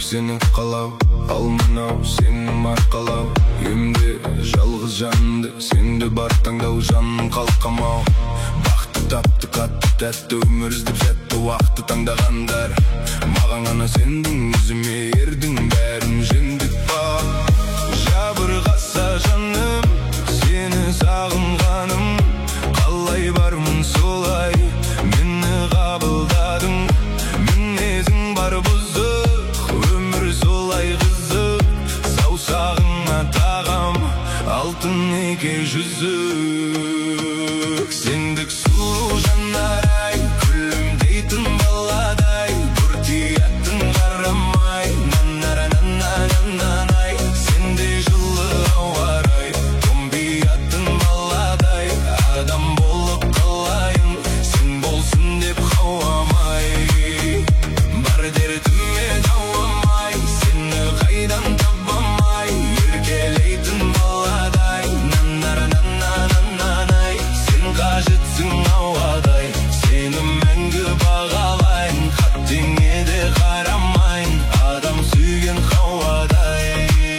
сені қалау, ал мынау сенің арқалау. Үйімде жалғыз жанды, сенде бар таңдау, жаным қалқамау. Бақты тапты қатты тәтті, өмір іздеп сәтті уақытты таңдағандар. Маған ғана сендің, өзіме ердің, бәрін жеңдік ба. Жабырғаса жаным, сені сағынғаным, қалай бармын солай мені қабылдадың. Мінезің бар бұзық, өмір солай қызық, саусағыңа тағам алтын неке жүзік. Сендік сұлу жанарай, күлімдейтін баладай, бұртияттың қарамай, нанара-нанара-нанай. Сендей жылы ауарай, томбияттың баладай, адам болып қалайын, сен болсын деп қауамай. Бар дертіме дауамай, сені қайдан табамай, еркелейтін баладай, нанара-нанара-нанай. Сен қажетсің ауадай, сені мәңгі бағалайын, қаттеңе де қарамайын, адам сүйген қауадай.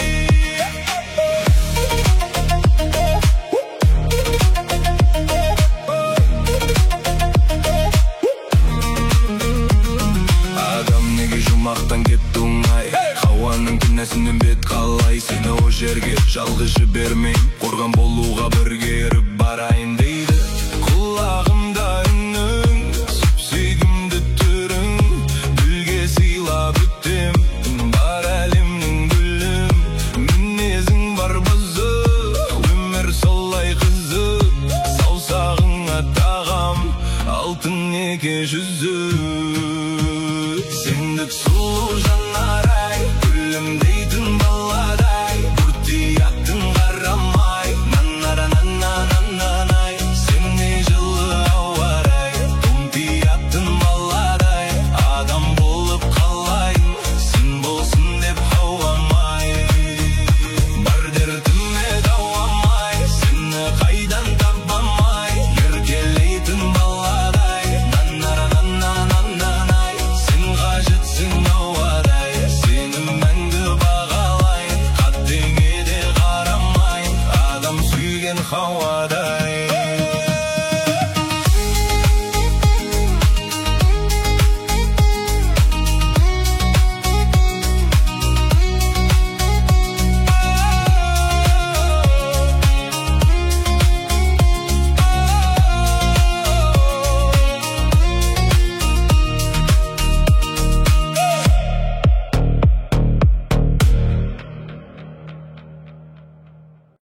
Адам неге жұмақтан кетті оңай, Хауаның күнәсінен бет қалай. Сені о жерге жалғыз жібермейм, қорған болуға бірге еріп барайын дейді. Құлағымда үнің, сүйгімді түрің, гүлге сыйлап өтем, бар әлемнің гүлім. Мінезің бар бұзық, өмір солай қызық, саусағыңа тағам алтын неке жүзік.